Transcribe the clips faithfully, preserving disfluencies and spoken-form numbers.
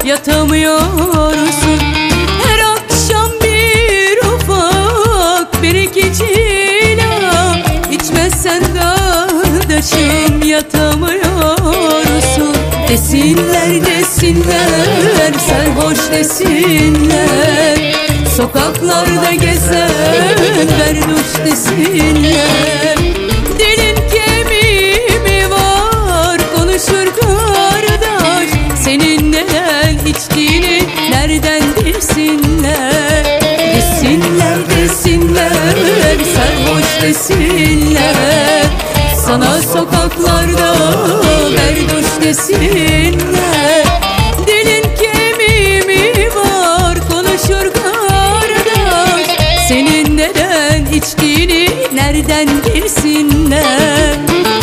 yatamıyorsun. Her akşam bir ufak bir iki cila, İçmezsen kardeşim yatamıyorsun. Desinler desinler, sarhoş desinler, sokaklarda gezen berduş desinler. Dilin kemiği mi var, konuşur kardeş, senin neden içtiğini nereden bilsinler. Desinler desinler, sarhoş desinler, sana sokaklarda berduş desinler. Dilin kemiği mi var, konuşur kardeş, senin neden içtiğini nereden bilsinler.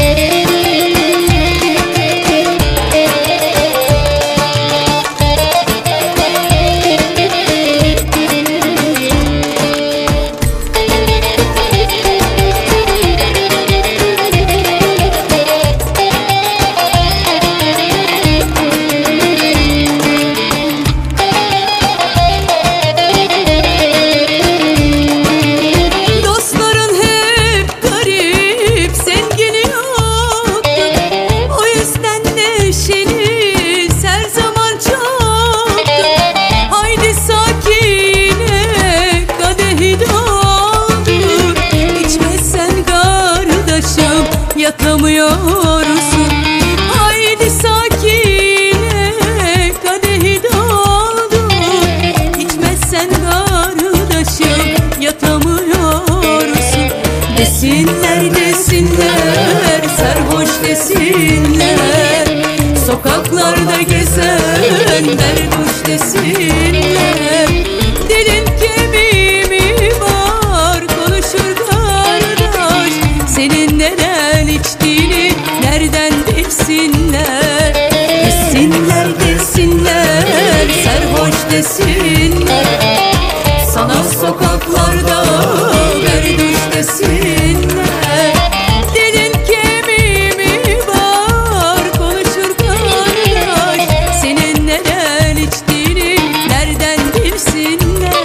Yatamıyorsun, haydi sakine kadehi doldur. İçmezsen kardeşim yatamıyorsun. Desinler desinler, sarhoş desinler, sokaklarda gezen berduş desinler. Dilin kemiği mi var, konuşur kardeş, senin neden içtiğini nereden bilsinler. Desinler desinler, sarhoş desinler, sana sokaklarda berduş desinler. Dilin kemiği mi var, konuşur kardeş, senin neden içtiğini nereden bilsinler.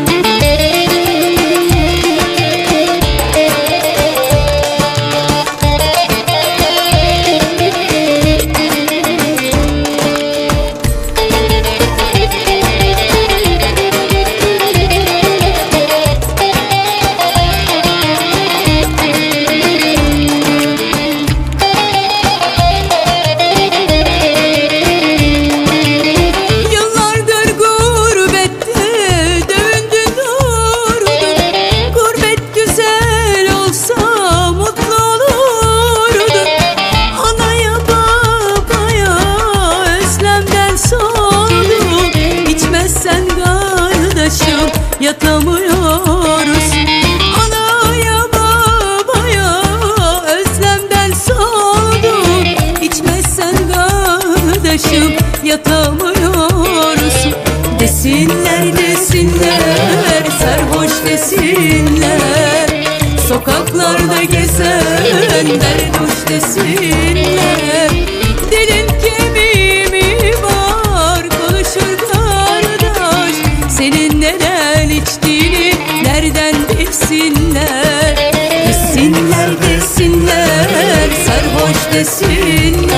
Yatamıyoruz, anaya babaya özlemden soğuduk. İçmezsen kardeşim yatamıyoruz. Desinler desinler, sarhoş desinler, sokaklarda gezen berduş desinler. Dilin kemiği mi var, konuşur kardeş, senin neden içtiğini nereden bilsinler. Desinler desinler, sarhoş desinler,